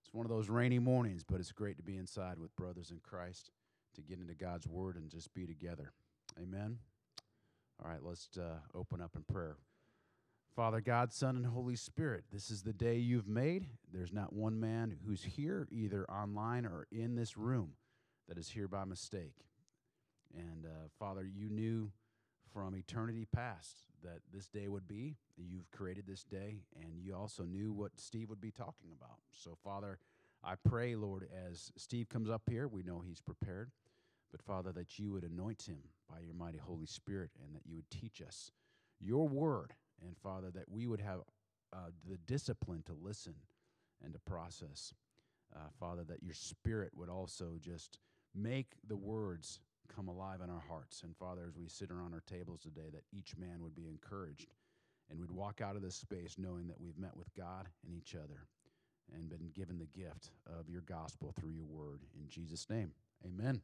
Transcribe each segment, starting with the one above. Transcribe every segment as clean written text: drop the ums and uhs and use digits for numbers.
It's one of those rainy mornings, but it's great to be inside with brothers in Christ, to get into God's Word and just be together. Amen. All right, let's open up in prayer. Father, God, Son, and Holy Spirit, this is the day you've made. There's not one man who's here, either online or in this room, that is here by mistake. And Father, you knew from eternity past that this day would be. You've created this day, and you also knew what Steve would be talking about. So, Father, I pray, Lord, as Steve comes up here, we know he's prepared, but, Father, that you would anoint him by your mighty Holy Spirit and that you would teach us your word, and, Father, that we would have the discipline to listen and to process. Father, that your Spirit would also just make the words come alive in our hearts. And, Father, as we sit around our tables today, that each man would be encouraged and would walk out of this space knowing that we've met with God and each other and been given the gift of your gospel through your word. In Jesus' name, amen.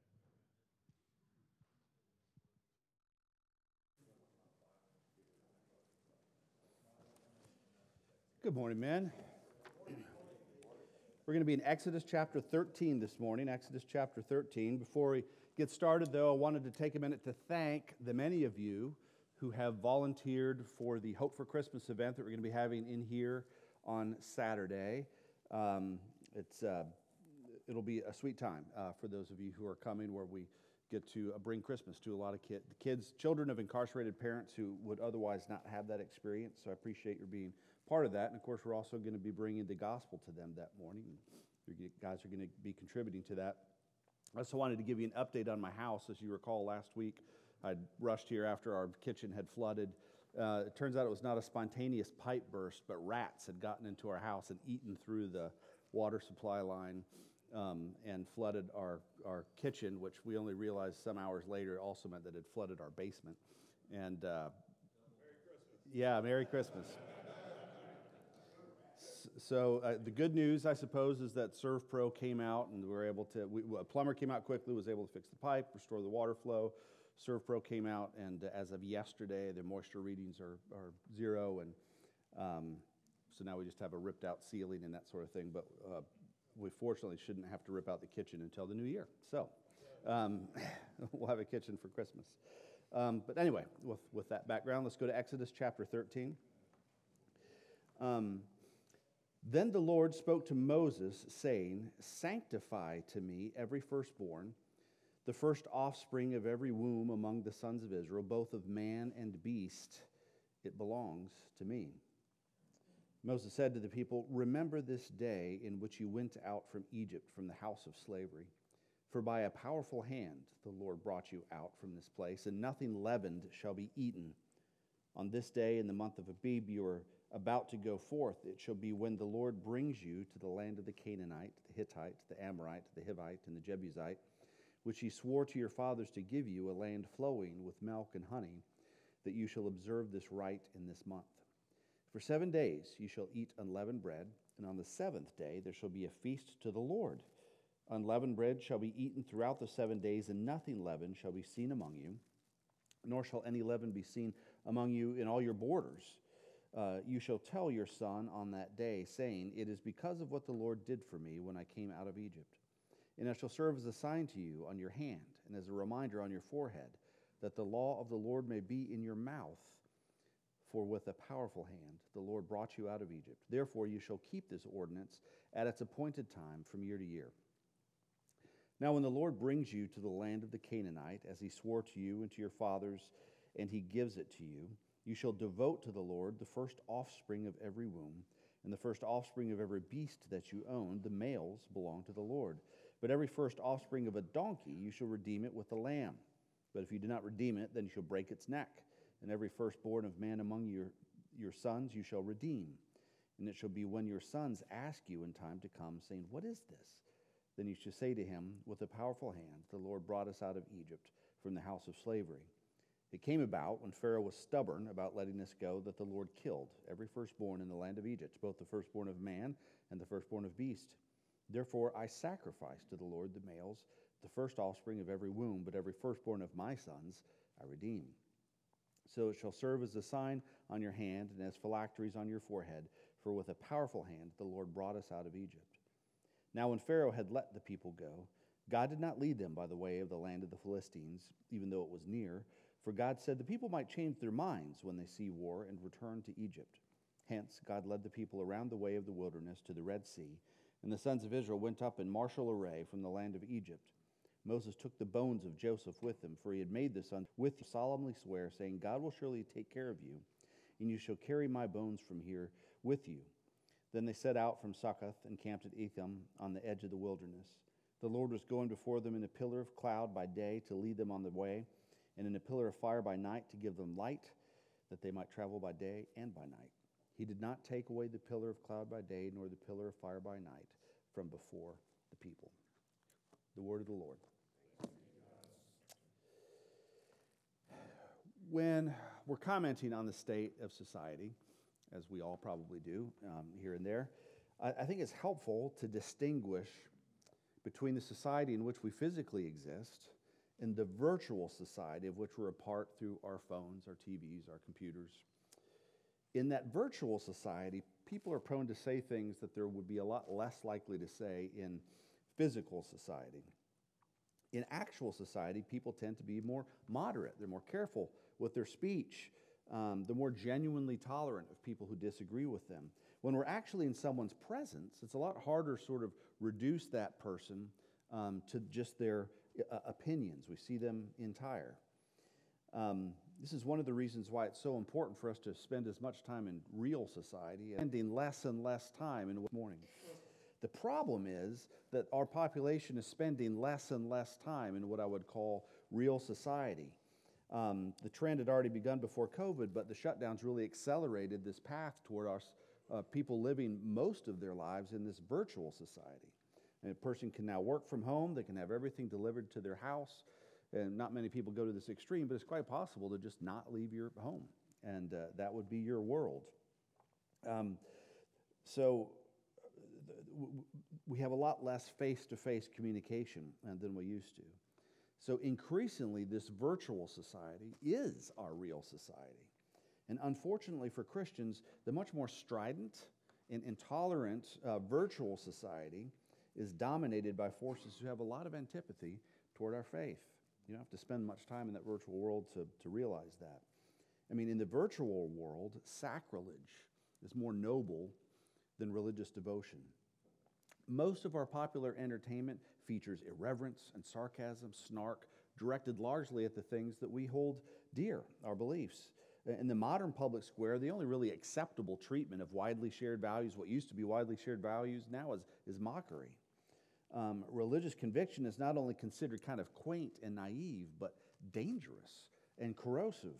Good morning, men. We're going to be in Exodus chapter 13 this morning, Exodus chapter 13. Before we get started, though, I wanted to take a minute to thank the many of you who have volunteered for the Hope for Christmas event that we're going to be having in here on Saturday. It'll be a sweet time for those of you who are coming, where we get to bring Christmas to a lot of children of incarcerated parents who would otherwise not have that experience. So I appreciate your being part of that. And of course, we're also going to be bringing the gospel to them that morning. You guys are going to be contributing to that. I also wanted to give you an update on my house. As you recall, last week I rushed here after our kitchen had flooded. It turns out it was not a spontaneous pipe burst, but rats had gotten into our house and eaten through the water supply line and flooded our kitchen, which we only realized some hours later also meant that it flooded our basement. And Merry Christmas. Yeah, Merry Christmas. So the good news, I suppose, is that ServPro came out and we were able to, a plumber came out quickly, was able to fix the pipe, restore the water flow. ServPro came out, and as of yesterday, the moisture readings are zero, and so now we just have a ripped out ceiling and that sort of thing, but we fortunately shouldn't have to rip out the kitchen until the new year. So we'll have a kitchen for Christmas. But anyway, with that background, let's go to Exodus chapter 13. Then the Lord spoke to Moses, saying, "Sanctify to me every firstborn, the first offspring of every womb among the sons of Israel, both of man and beast. It belongs to me." Moses said to the people, "Remember this day in which you went out from Egypt, from the house of slavery. For by a powerful hand the Lord brought you out from this place, and nothing leavened shall be eaten. On this day in the month of Abib you are about to go forth. It shall be when the Lord brings you to the land of the Canaanite, the Hittite, the Amorite, the Hivite, and the Jebusite, which he swore to your fathers to give you, a land flowing with milk and honey, that you shall observe this rite in this month. For 7 days you shall eat unleavened bread, and on the seventh day there shall be a feast to the Lord. Unleavened bread shall be eaten throughout the 7 days, and nothing leavened shall be seen among you, nor shall any leaven be seen among you in all your borders. You shall tell your son on that day, saying, 'It is because of what the Lord did for me when I came out of Egypt.' And it shall serve as a sign to you on your hand, and as a reminder on your forehead, that the law of the Lord may be in your mouth. For with a powerful hand the Lord brought you out of Egypt. Therefore you shall keep this ordinance at its appointed time from year to year. Now when the Lord brings you to the land of the Canaanite, as he swore to you and to your fathers, and he gives it to you, you shall devote to the Lord the first offspring of every womb, and the first offspring of every beast that you own. The males belong to the Lord. But every first offspring of a donkey you shall redeem it with a lamb. But if you do not redeem it, then you shall break its neck. And every firstborn of man among your sons you shall redeem. And it shall be when your sons ask you in time to come, saying, 'What is this?' Then you shall say to him, 'With a powerful hand the Lord brought us out of Egypt, from the house of slavery.' It came about, when Pharaoh was stubborn about letting us go, that the Lord killed every firstborn in the land of Egypt, both the firstborn of man and the firstborn of beast. Therefore I sacrifice to the Lord the males, the first offspring of every womb, but every firstborn of my sons I redeem. So it shall serve as a sign on your hand and as phylacteries on your forehead, for with a powerful hand the Lord brought us out of Egypt. Now when Pharaoh had let the people go, God did not lead them by the way of the land of the Philistines, even though it was near, for God said the people might change their minds when they see war and return to Egypt. Hence, God led the people around the way of the wilderness to the Red Sea, and the sons of Israel went up in martial array from the land of Egypt. Moses took the bones of Joseph with him, for he had made the sons with him solemnly swear, saying, God will surely take care of you, and you shall carry my bones from here with you. Then they set out from Succoth and camped at Etham on the edge of the wilderness. The Lord was going before them in a pillar of cloud by day to lead them on the way, and in a pillar of fire by night to give them light, that they might travel by day and by night. He did not take away the pillar of cloud by day, nor the pillar of fire by night from before the people. The word of the Lord. When we're commenting on the state of society, as we all probably do here and there, I think it's helpful to distinguish between the society in which we physically exist and the virtual society of which we're a part through our phones, our TVs, our computers. In that virtual society, people are prone to say things that there would be a lot less likely to say in physical society. In actual society, people tend to be more moderate. They're more careful with their speech. They're more genuinely tolerant of people who disagree with them. When we're actually in someone's presence, it's a lot harder to sort of reduce that person to just their opinions. We see them entire. This is one of the reasons why it's so important for us to spend as much time in real society and spending less and less time in the morning. The problem is that our population is spending less and less time in what I would call real society. The trend had already begun before COVID, but the shutdowns really accelerated this path toward our people living most of their lives in this virtual society. And a person can now work from home. They can have everything delivered to their house. And not many people go to this extreme, but it's quite possible to just not leave your home. And that would be your world. So we have a lot less face-to-face communication than we used to. So increasingly, this virtual society is our real society. And unfortunately for Christians, the much more strident and intolerant virtual society is dominated by forces who have a lot of antipathy toward our faith. You don't have to spend much time in that virtual world to realize that. I mean, in the virtual world, sacrilege is more noble than religious devotion. Most of our popular entertainment features irreverence and sarcasm, snark, directed largely at the things that we hold dear, our beliefs. In the modern public square, the only really acceptable treatment of widely shared values, what used to be widely shared values, now is mockery. Religious conviction is not only considered kind of quaint and naive, but dangerous and corrosive.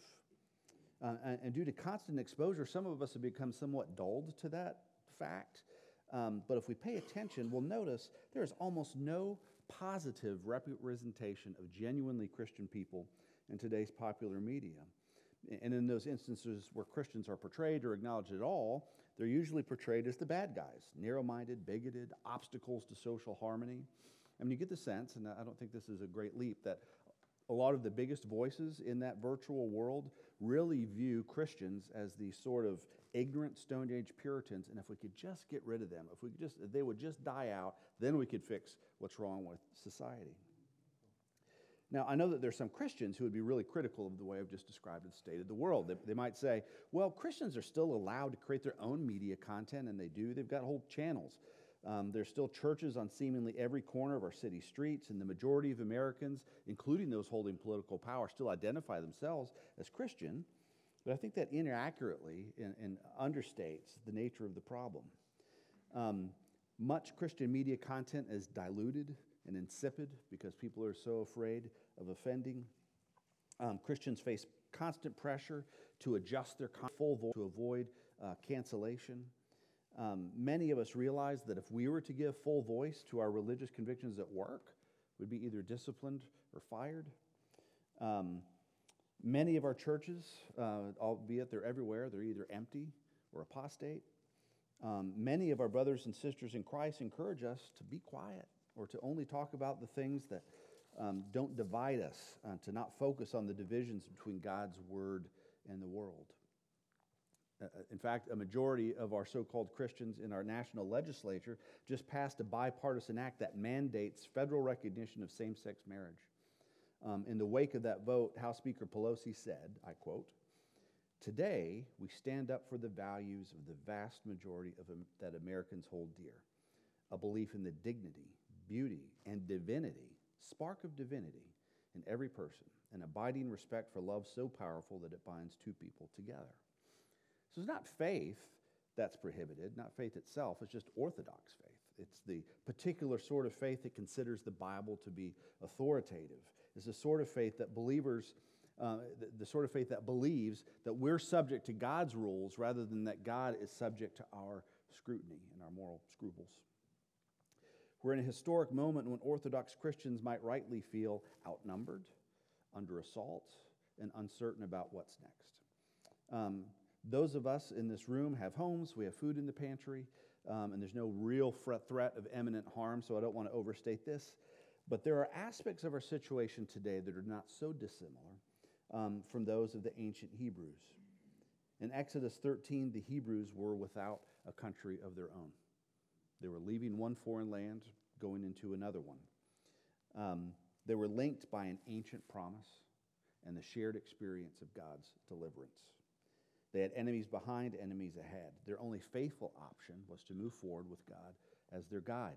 And due to constant exposure, some of us have become somewhat dulled to that fact. But if we pay attention, we'll notice there is almost no positive representation of genuinely Christian people in today's popular media. And in those instances where Christians are portrayed or acknowledged at all, they're usually portrayed as the bad guys, narrow-minded, bigoted, obstacles to social harmony. I mean, you get the sense, and I don't think this is a great leap, that a lot of the biggest voices in that virtual world really view Christians as the sort of ignorant Stone Age Puritans, and if we could just get rid of them, if they would just die out, then we could fix what's wrong with society. Now, I know that there's some Christians who would be really critical of the way I've just described the state of the world. They might say, well, Christians are still allowed to create their own media content, and they do. They've got whole channels. There's still churches on seemingly every corner of our city streets, and the majority of Americans, including those holding political power, still identify themselves as Christian. But I think that inaccurately and understates the nature of the problem. Much Christian media content is diluted and insipid because people are so afraid of offending. Christians face constant pressure to adjust their full voice to avoid cancellation. Many of us realize that if we were to give full voice to our religious convictions at work, we'd be either disciplined or fired. Many of our churches, albeit they're everywhere, they're either empty or apostate. Many of our brothers and sisters in Christ encourage us to be quiet or to only talk about the things that don't divide us, to not focus on the divisions between God's word and the world. In fact, a majority of our so-called Christians in our national legislature just passed a bipartisan act that mandates federal recognition of same-sex marriage. In the wake of that vote, House Speaker Pelosi said, I quote, "Today, we stand up for the values of the vast majority that Americans hold dear, a belief in the dignity, beauty, and divinity, spark of divinity in every person, an abiding respect for love so powerful that it binds two people together." So it's not faith that's prohibited, not faith itself, it's just orthodox faith. It's the particular sort of faith that considers the Bible to be authoritative. It's the sort of faith that believers, the sort of faith that believes that we're subject to God's rules rather than that God is subject to our scrutiny and our moral scruples. We're in a historic moment when Orthodox Christians might rightly feel outnumbered, under assault, and uncertain about what's next. Those of us in this room have homes, we have food in the pantry, and there's no real threat of imminent harm, so I don't want to overstate this. But there are aspects of our situation today that are not so dissimilar from those of the ancient Hebrews. In Exodus 13, the Hebrews were without a country of their own. They were leaving one foreign land, going into another one. They were linked by an ancient promise and the shared experience of God's deliverance. They had enemies behind, enemies ahead. Their only faithful option was to move forward with God as their guide.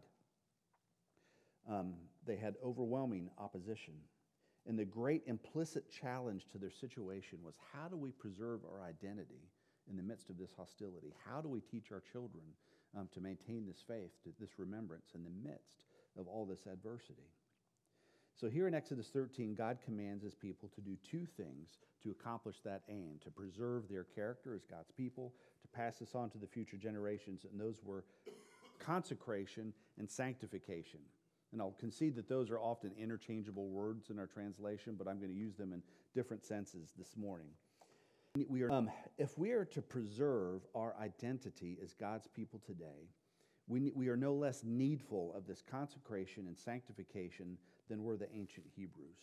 They had overwhelming opposition. And the great implicit challenge to their situation was, how do we preserve our identity in the midst of this hostility? How do we teach our children to maintain this faith, this remembrance in the midst of all this adversity? So here in Exodus 13, God commands his people to do two things to accomplish that aim: to preserve their character as God's people, to pass this on to the future generations, and those were consecration and sanctification. And I'll concede that those are often interchangeable words in our translation, but I'm going to use them in different senses this morning. If we are to preserve our identity as God's people today, we are no less needful of this consecration and sanctification than were the ancient Hebrews.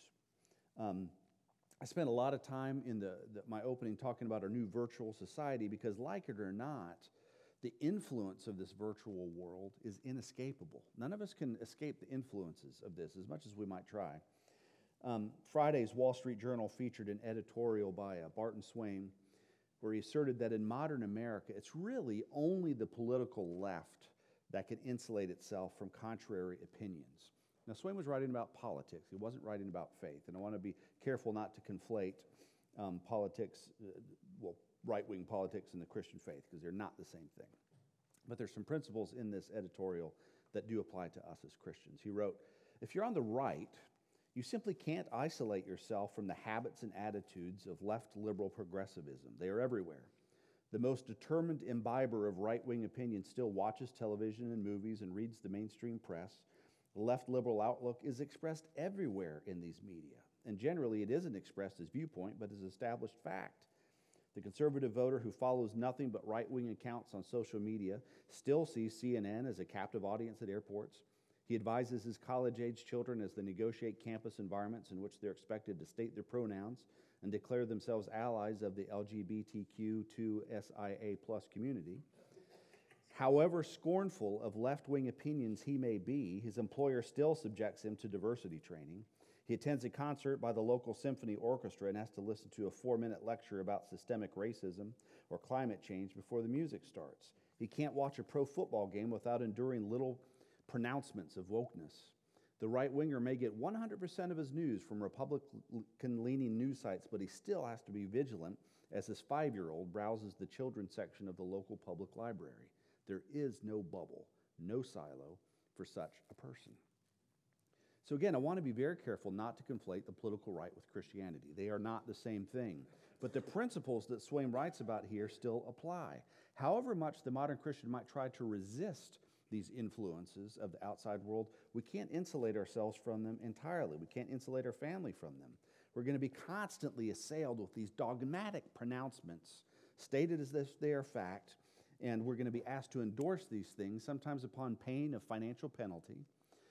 I spent a lot of time in my opening talking about our new virtual society because, like it or not, the influence of this virtual world is inescapable. None of us can escape the influences of this, as much as we might try. Friday's Wall Street Journal featured an editorial by Barton Swaim where he asserted that in modern America, it's really only the political left that can insulate itself from contrary opinions. Now, Swaim was writing about politics. He wasn't writing about faith. And I want to be careful not to conflate politics, right-wing politics and the Christian faith, because they're not the same thing. But there's some principles in this editorial that do apply to us as Christians. He wrote, "If you're on the right, you simply can't isolate yourself from the habits and attitudes of left liberal progressivism. They are everywhere. The most determined imbiber of right-wing opinion still watches television and movies and reads the mainstream press. The left liberal outlook is expressed everywhere in these media. And generally, it isn't expressed as viewpoint, but as established fact. The conservative voter who follows nothing but right-wing accounts on social media still sees CNN as a captive audience at airports. He advises his college-age children as they negotiate campus environments in which they're expected to state their pronouns and declare themselves allies of the LGBTQ2SIA+ community. However scornful of left-wing opinions he may be, his employer still subjects him to diversity training. He attends a concert by the local symphony orchestra and has to listen to a 4-minute lecture about systemic racism or climate change before the music starts. He can't watch a pro football game without enduring little pronouncements of wokeness. The right-winger may get 100% of his news from Republican-leaning news sites, but he still has to be vigilant as his 5-year-old browses the children's section of the local public library. There is no bubble, no silo for such a person." So again, I want to be very careful not to conflate the political right with Christianity. They are not the same thing. But the principles that Swaim writes about here still apply. However much the modern Christian might try to resist these influences of the outside world, we can't insulate ourselves from them entirely. We can't insulate our family from them. We're going to be constantly assailed with these dogmatic pronouncements, stated as if they are fact, and we're going to be asked to endorse these things, sometimes upon pain of financial penalty.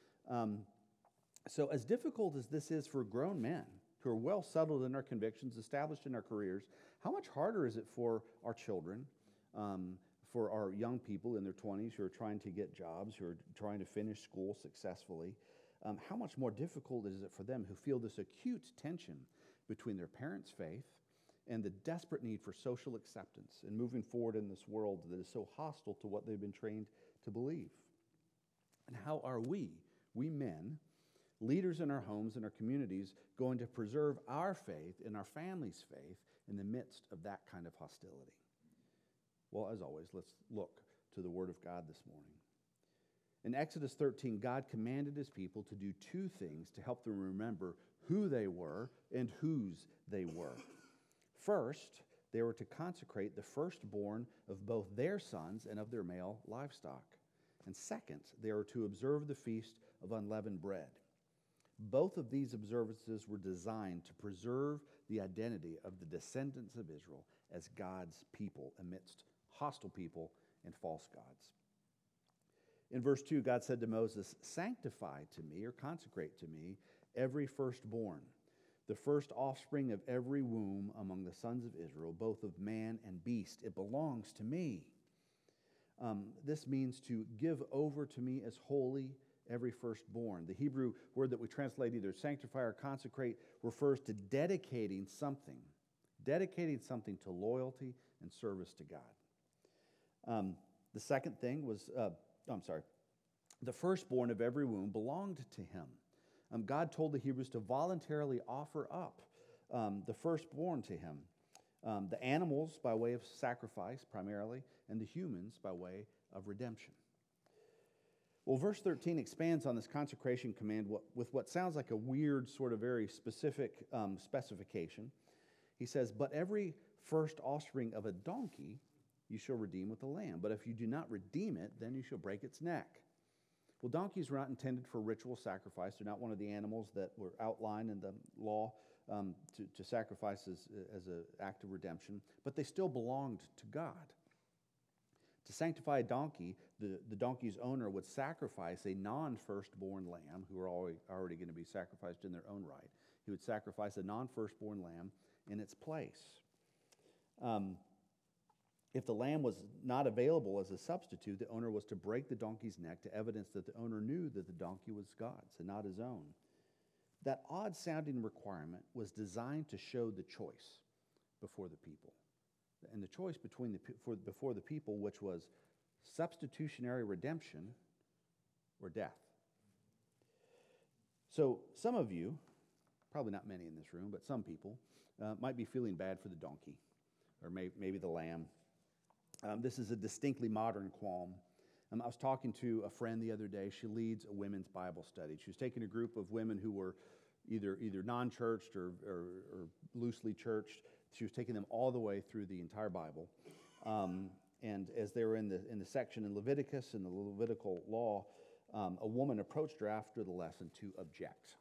So as difficult as this is for grown men who are well settled in our convictions, established in our careers, how much harder is it for our children for our young people in their 20s who are trying to get jobs, who are trying to finish school successfully. How much more difficult is it for them who feel this acute tension between their parents' faith and the desperate need for social acceptance and moving forward in this world that is so hostile to what they've been trained to believe? And how are we men, leaders in our homes and our communities, going to preserve our faith and our family's faith in the midst of that kind of hostility? Well, as always, let's look to the Word of God this morning. In Exodus 13, God commanded his people to do two things to help them remember who they were and whose they were. First, they were to consecrate the firstborn of both their sons and of their male livestock. And second, they were to observe the Feast of Unleavened Bread. Both of these observances were designed to preserve the identity of the descendants of Israel as God's people amidst hostile people and false gods. In verse 2, God said to Moses, "Sanctify to me," or consecrate to me, "every firstborn, the first offspring of every womb among the sons of Israel, both of man and beast. It belongs to me." This means to give over to me as holy every firstborn. The Hebrew word that we translate either sanctify or consecrate refers to dedicating something to loyalty and service to God. The second thing was, the firstborn of every womb belonged to him. God told the Hebrews to voluntarily offer up the firstborn to him. The animals by way of sacrifice primarily, and the humans by way of redemption. Well, verse 13 expands on this consecration command with what sounds like a weird, sort of very specific specification. He says, "But every first offspring of a donkey you shall redeem with a lamb. But if you do not redeem it, then you shall break its neck." Well, donkeys were not intended for ritual sacrifice. They're not one of the animals that were outlined in the law to sacrifice as an act of redemption, but they still belonged to God. To sanctify a donkey, the donkey's owner would sacrifice a non-firstborn lamb, who are already going to be sacrificed in their own right. He would sacrifice a non-firstborn lamb in its place. If the lamb was not available as a substitute, the owner was to break the donkey's neck to evidence that the owner knew that the donkey was God's and not his own. That odd-sounding requirement was designed to show the choice before the people. And the choice before the people, which was substitutionary redemption or death. So some of you, probably not many in this room, but some people, might be feeling bad for the donkey or maybe the lamb. This is a distinctly modern qualm. I was talking to a friend the other day. She leads a women's Bible study. She was taking a group of women who were either non-churched or loosely churched. She was taking them all the way through the entire Bible. And as they were in the section in Leviticus and the Levitical law, a woman approached her after the lesson to object.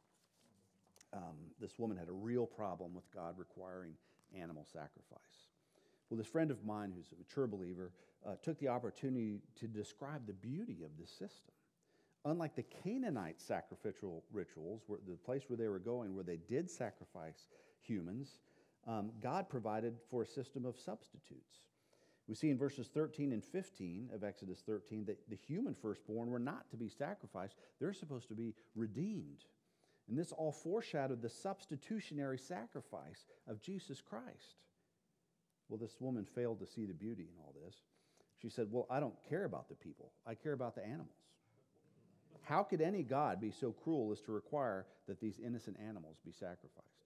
This woman had a real problem with God requiring animal sacrifice. Well, this friend of mine who's a mature believer took the opportunity to describe the beauty of this system. Unlike the Canaanite sacrificial rituals, the place where they were going, where they did sacrifice humans, God provided for a system of substitutes. We see in verses 13 and 15 of Exodus 13 that the human firstborn were not to be sacrificed. They're supposed to be redeemed. And this all foreshadowed the substitutionary sacrifice of Jesus Christ. Well, this woman failed to see the beauty in all this. She said, "Well, I don't care about the people. I care about the animals. How could any God be so cruel as to require that these innocent animals be sacrificed?"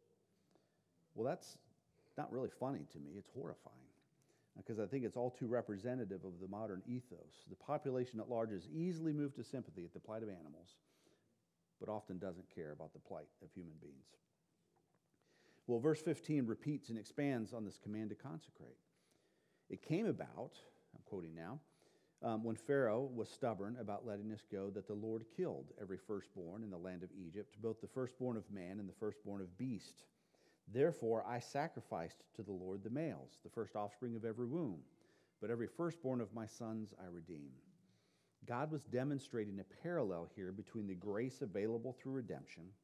Well, that's not really funny to me. It's horrifying, because I think it's all too representative of the modern ethos. The population at large is easily moved to sympathy at the plight of animals, but often doesn't care about the plight of human beings. Well, verse 15 repeats and expands on this command to consecrate. It came about, I'm quoting now, when Pharaoh was stubborn about letting us go, that the Lord killed every firstborn in the land of Egypt, both the firstborn of man and the firstborn of beast. Therefore I sacrificed to the Lord the males, the first offspring of every womb, but every firstborn of my sons I redeem. God was demonstrating a parallel here between the grace available through redemption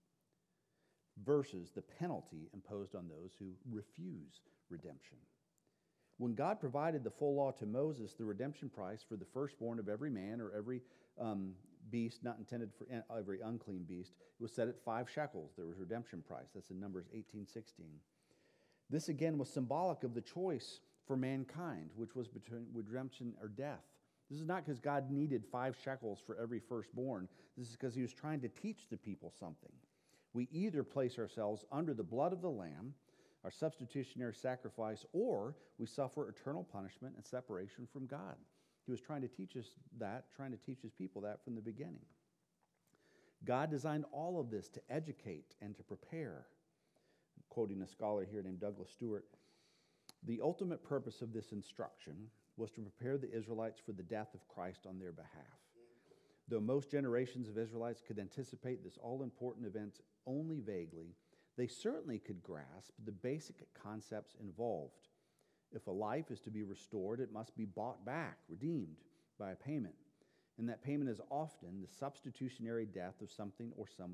versus the penalty imposed on those who refuse redemption. When God provided the full law to Moses, the redemption price for the firstborn of every man or every beast not intended for every unclean beast, it was set at 5 shekels. There was redemption price. That's in Numbers 18:16. This again was symbolic of the choice for mankind, which was between redemption or death. This is not because God needed 5 shekels for every firstborn. This is because he was trying to teach the people something. We either place ourselves under the blood of the Lamb, our substitutionary sacrifice, or we suffer eternal punishment and separation from God. He was trying to teach us that, trying to teach his people that from the beginning. God designed all of this to educate and to prepare. I'm quoting a scholar here named Douglas Stewart, the ultimate purpose of this instruction was to prepare the Israelites for the death of Christ on their behalf. Though most generations of Israelites could anticipate this all-important event only vaguely, they certainly could grasp the basic concepts involved. If a life is to be restored, it must be bought back, redeemed by a payment. And that payment is often the substitutionary death of something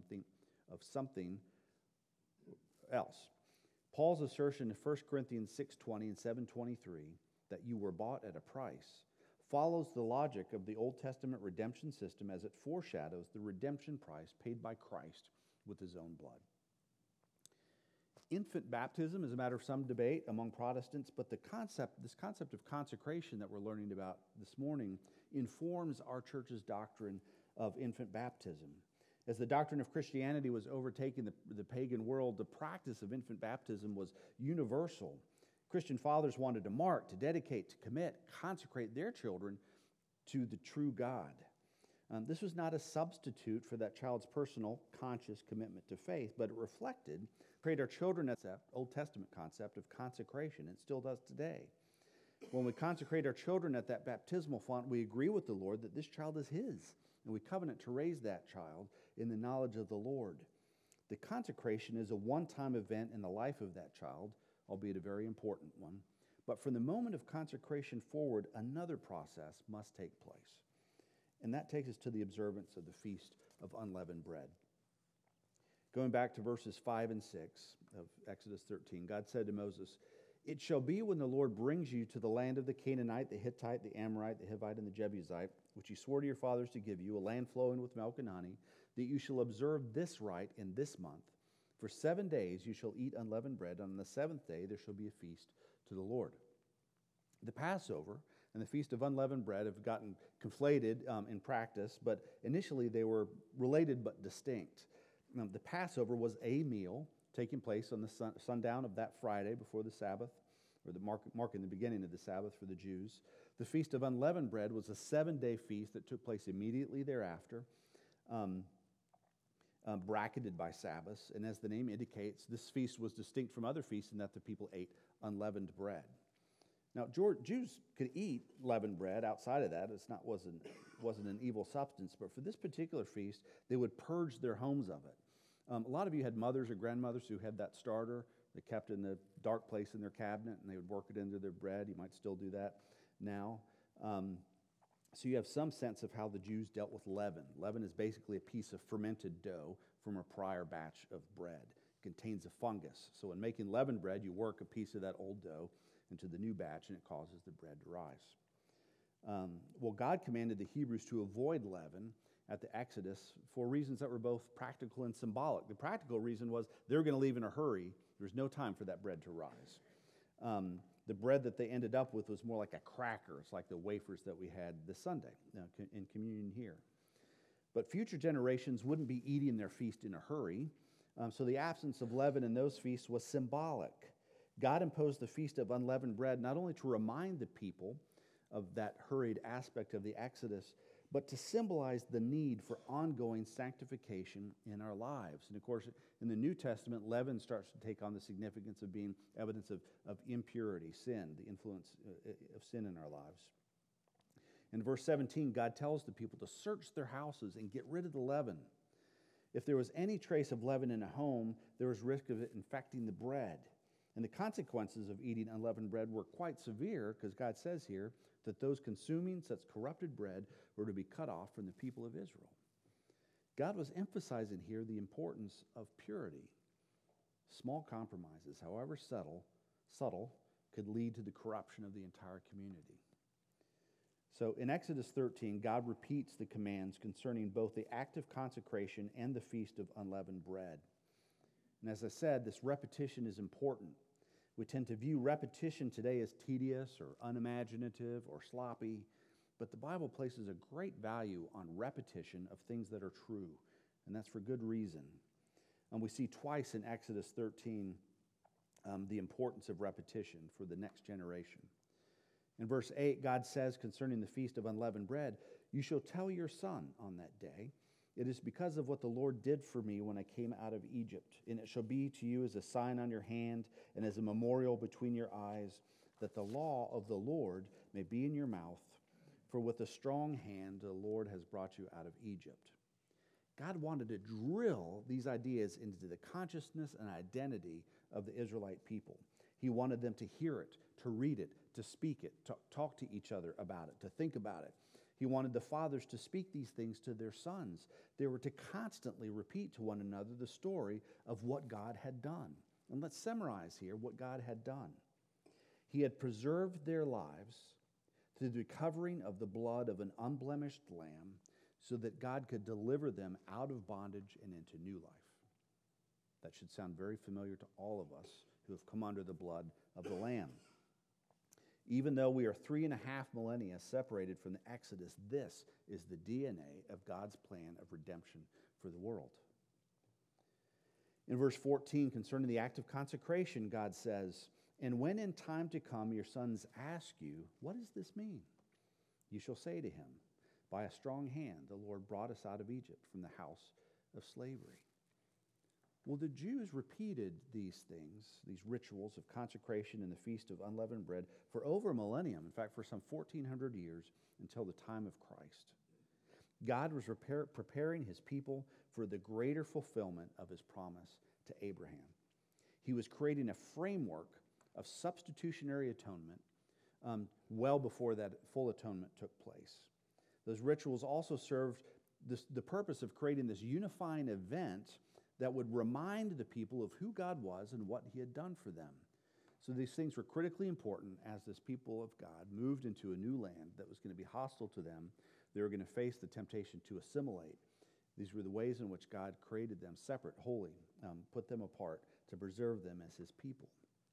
else. Paul's assertion in 1 Corinthians 6:20 and 7:23 that you were bought at a price follows the logic of the Old Testament redemption system as it foreshadows the redemption price paid by Christ with his own blood. Infant baptism is a matter of some debate among Protestants, but this concept of consecration that we're learning about this morning informs our church's doctrine of infant baptism. As the doctrine of Christianity was overtaking the pagan world, the practice of infant baptism was universal. Christian fathers wanted to mark, to dedicate, to commit, consecrate their children to the true God. This was not a substitute for that child's personal, conscious commitment to faith, but it reflected, create our children as that Old Testament concept of consecration. It still does today. When we consecrate our children at that baptismal font, we agree with the Lord that this child is his, and we covenant to raise that child in the knowledge of the Lord. The consecration is a one-time event in the life of that child, albeit a very important one. But from the moment of consecration forward, another process must take place. And that takes us to the observance of the Feast of Unleavened Bread. Going back to verses 5 and 6 of Exodus 13, God said to Moses, "It shall be when the Lord brings you to the land of the Canaanite, the Hittite, the Amorite, the Hivite, and the Jebusite, which he swore to your fathers to give you, a land flowing with milk and honey, that you shall observe this rite in this month. For 7 days you shall eat unleavened bread, and on the 7th day there shall be a feast to the Lord." The Passover and the Feast of Unleavened Bread have gotten conflated in practice, but initially they were related but distinct. The Passover was a meal taking place on the sundown of that Friday before the Sabbath, or the marking the beginning of the Sabbath for the Jews. The Feast of Unleavened Bread was a 7-day feast that took place immediately thereafter, bracketed by Sabbaths. And as the name indicates, this feast was distinct from other feasts in that the people ate unleavened bread. Now, Jews could eat leavened bread outside of that. It wasn't an evil substance. But for this particular feast, they would purge their homes of it. A lot of you had mothers or grandmothers who had that starter. They kept in the dark place in their cabinet, and they would work it into their bread. You might still do that now. So you have some sense of how the Jews dealt with leaven. Leaven is basically a piece of fermented dough from a prior batch of bread. It contains a fungus. So in making leavened bread, you work a piece of that old dough into the new batch, and it causes the bread to rise. Well, God commanded the Hebrews to avoid leaven at the Exodus for reasons that were both practical and symbolic. The practical reason was they were going to leave in a hurry. There was no time for that bread to rise. The bread that they ended up with was more like a cracker. It's like the wafers that we had this Sunday in communion here. But future generations wouldn't be eating their feast in a hurry, so the absence of leaven in those feasts was symbolic. God imposed the Feast of Unleavened Bread not only to remind the people of that hurried aspect of the Exodus, but to symbolize the need for ongoing sanctification in our lives. And of course, in the New Testament, leaven starts to take on the significance of being evidence of impurity, sin, the influence of sin in our lives. In verse 17, God tells the people to search their houses and get rid of the leaven. If there was any trace of leaven in a home, there was risk of it infecting the bread. And the consequences of eating unleavened bread were quite severe, because God says here that those consuming such corrupted bread were to be cut off from the people of Israel. God was emphasizing here the importance of purity. Small compromises, however subtle, could lead to the corruption of the entire community. So in Exodus 13, God repeats the commands concerning both the act of consecration and the Feast of Unleavened Bread. And as I said, this repetition is important. We tend to view repetition today as tedious or unimaginative or sloppy, but the Bible places a great value on repetition of things that are true, and that's for good reason. And we see twice in Exodus 13 the importance of repetition for the next generation. In verse 8, God says concerning the Feast of Unleavened Bread, "You shall tell your son on that day, it is because of what the Lord did for me when I came out of Egypt. And it shall be to you as a sign on your hand and as a memorial between your eyes, that the law of the Lord may be in your mouth. For with a strong hand the Lord has brought you out of Egypt." God wanted to drill these ideas into the consciousness and identity of the Israelite people. He wanted them to hear it, to read it, to speak it, to talk to each other about it, to think about it. He wanted the fathers to speak these things to their sons. They were to constantly repeat to one another the story of what God had done. And let's summarize here what God had done. He had preserved their lives through the covering of the blood of an unblemished lamb so that God could deliver them out of bondage and into new life. That should sound very familiar to all of us who have come under the blood of the Lamb. Even though we are 3.5 millennia separated from the Exodus, this is the DNA of God's plan of redemption for the world. In verse 14, concerning the act of consecration, God says, "And when in time to come your sons ask you, 'What does this mean?' you shall say to him, 'By a strong hand the Lord brought us out of Egypt from the house of slavery.'" Well, the Jews repeated these things, these rituals of consecration and the Feast of Unleavened Bread, for over a millennium, in fact, for some 1,400 years until the time of Christ. God was preparing his people for the greater fulfillment of his promise to Abraham. He was creating a framework of substitutionary atonement well before that full atonement took place. Those rituals also served the purpose of creating this unifying event that would remind the people of who God was and what he had done for them. So these things were critically important as this people of God moved into a new land that was going to be hostile to them. They were going to face the temptation to assimilate. These were the ways in which God created them separate, holy, put them apart to preserve them as his people.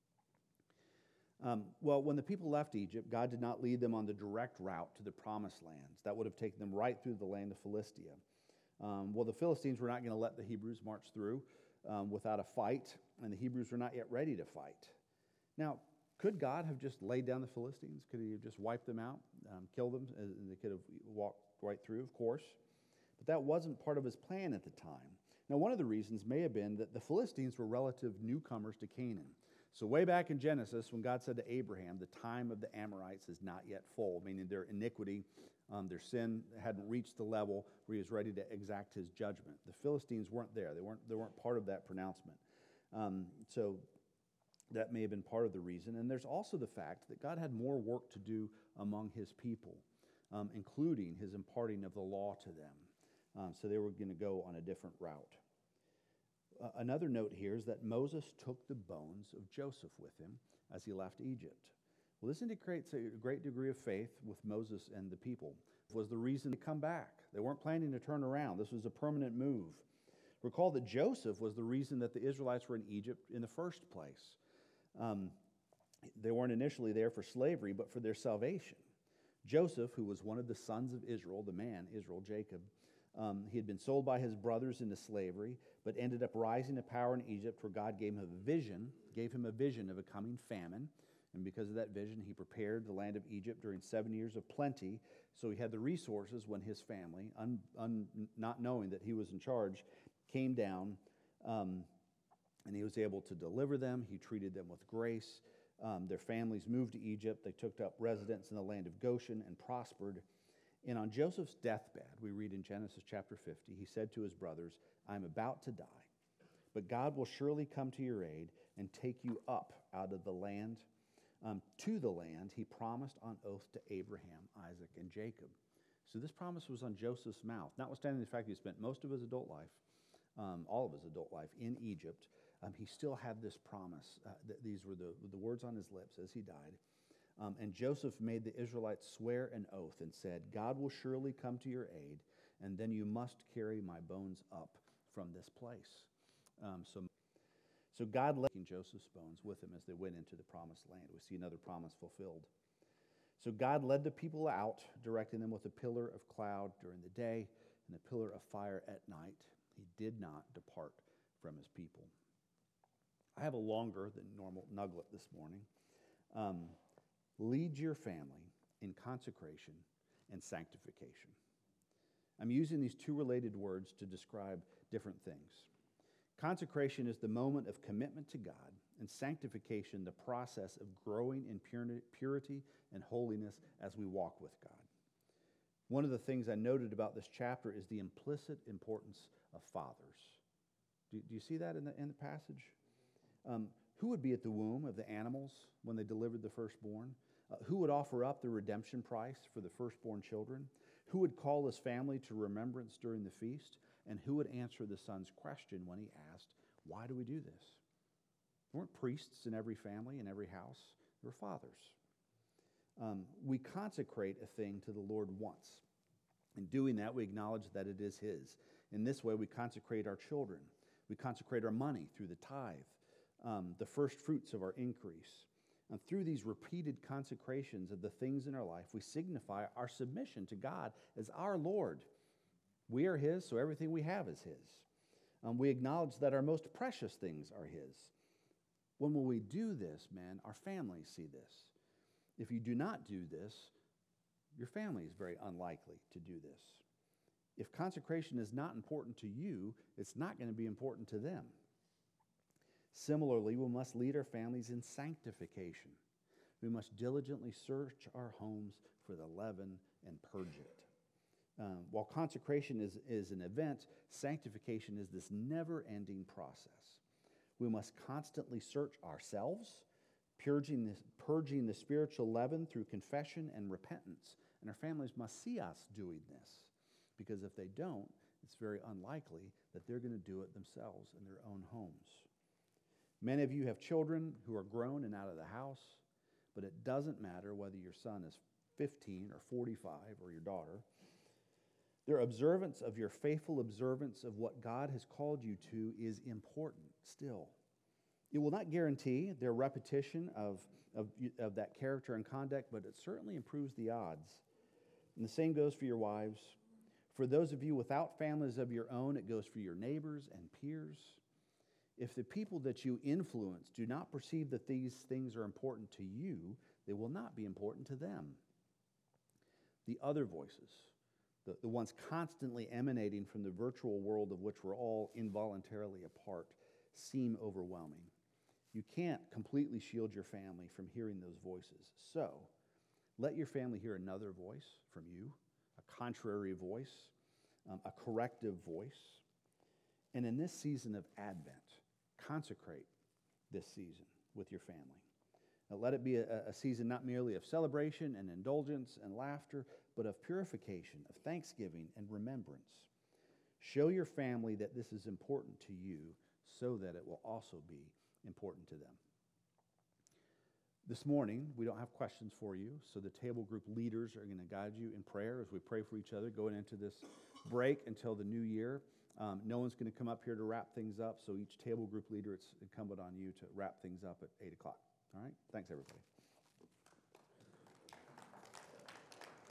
Well, when the people left Egypt, God did not lead them on the direct route to the promised lands. That would have taken them right through the land of Philistia. Well, the Philistines were not going to let the Hebrews march through without a fight, and the Hebrews were not yet ready to fight. Now, could God have just laid down the Philistines? Could he have just wiped them out, killed them, and they could have walked right through? Of course. But that wasn't part of his plan at the time. Now, one of the reasons may have been that the Philistines were relative newcomers to Canaan. So way back in Genesis, when God said to Abraham, the time of the Amorites is not yet full, meaning their iniquity, their sin hadn't reached the level where he was ready to exact his judgment. The Philistines weren't there. They weren't part of that pronouncement. So that may have been part of the reason. And there's also the fact that God had more work to do among his people, including his imparting of the law to them. So they were going to go on a different route. Another note here is that Moses took the bones of Joseph with him as he left Egypt. Well, this indicates a great degree of faith with Moses and the people. It was the reason to come back. They weren't planning to turn around. This was a permanent move. Recall that Joseph was the reason that the Israelites were in Egypt in the first place. They weren't initially there for slavery, but for their salvation. Joseph, who was one of the sons of Israel, the man Israel, Jacob, he had been sold by his brothers into slavery, but ended up rising to power in Egypt, where God gave him a vision of a coming famine. And because of that vision, he prepared the land of Egypt during 7 years of plenty, so he had the resources when his family, not knowing that he was in charge, came down, and he was able to deliver them. He treated them with grace. Their families moved to Egypt. They took up residence in the land of Goshen and prospered. And on Joseph's deathbed, we read in Genesis chapter 50, he said to his brothers, "I'm about to die, but God will surely come to your aid and take you up out of the land, to the land he promised on oath to Abraham, Isaac, and Jacob." So this promise was on Joseph's mouth, notwithstanding the fact he spent most of his adult life, all of his adult life in Egypt. he still had this promise. These were the words on his lips as he died. And Joseph made the Israelites swear an oath and said, God will surely come to your aid, and then you must carry my bones up from this place. So God led Joseph's bones with him as they went into the promised land. We see another promise fulfilled. So God led the people out, directing them with a pillar of cloud during the day and a pillar of fire at night. He did not depart from his people. I have a longer than normal nugget this morning. Lead your family in consecration and sanctification. I'm using these two related words to describe different things. Consecration is the moment of commitment to God, and sanctification, the process of growing in purity and holiness as we walk with God. One of the things I noted about this chapter is the implicit importance of fathers. Do you see that in the passage? Who would be at the womb of the animals when they delivered the firstborn? Who would offer up the redemption price for the firstborn children? Who would call his family to remembrance during the feast? And who would answer the son's question when he asked, why do we do this? There weren't priests in every family, in every house. There were fathers. We consecrate a thing to the Lord once. In doing that, we acknowledge that it is his. In this way, we consecrate our children. We consecrate our money through the tithe, the first fruits of our increase. And through these repeated consecrations of the things in our life, we signify our submission to God as our Lord. We are his, so everything we have is his. We acknowledge that our most precious things are his. When will we do this, man? Our families see this. If you do not do this, your family is very unlikely to do this. If consecration is not important to you, it's not going to be important to them. Similarly, we must lead our families in sanctification. We must diligently search our homes for the leaven and purge it. While consecration is an event, sanctification is this never-ending process. We must constantly search ourselves, purging the spiritual leaven through confession and repentance. And our families must see us doing this, because if they don't, it's very unlikely that they're going to do it themselves in their own homes. Many of you have children who are grown and out of the house, but it doesn't matter whether your son is 15 or 45 or your daughter. Their observance of your faithful observance of what God has called you to is important still. It will not guarantee their repetition of that character and conduct, but it certainly improves the odds. And the same goes for your wives. For those of you without families of your own, it goes for your neighbors and peers. If the people that you influence do not perceive that these things are important to you, they will not be important to them. The other voices, the ones constantly emanating from the virtual world of which we're all involuntarily a part, seem overwhelming. You can't completely shield your family from hearing those voices. So, let your family hear another voice from you, a contrary voice, a corrective voice. And in this season of Advent, consecrate this season with your family. Now, let it be a season not merely of celebration and indulgence and laughter, but of purification, of thanksgiving and remembrance. Show your family that this is important to you so that it will also be important to them. This morning, we don't have questions for you, so the table group leaders are going to guide you in prayer as we pray for each other going into this break until the new year. No one's going to come up here to wrap things up, so each table group leader, it's incumbent on you to wrap things up at 8 o'clock. All right? Thanks, everybody.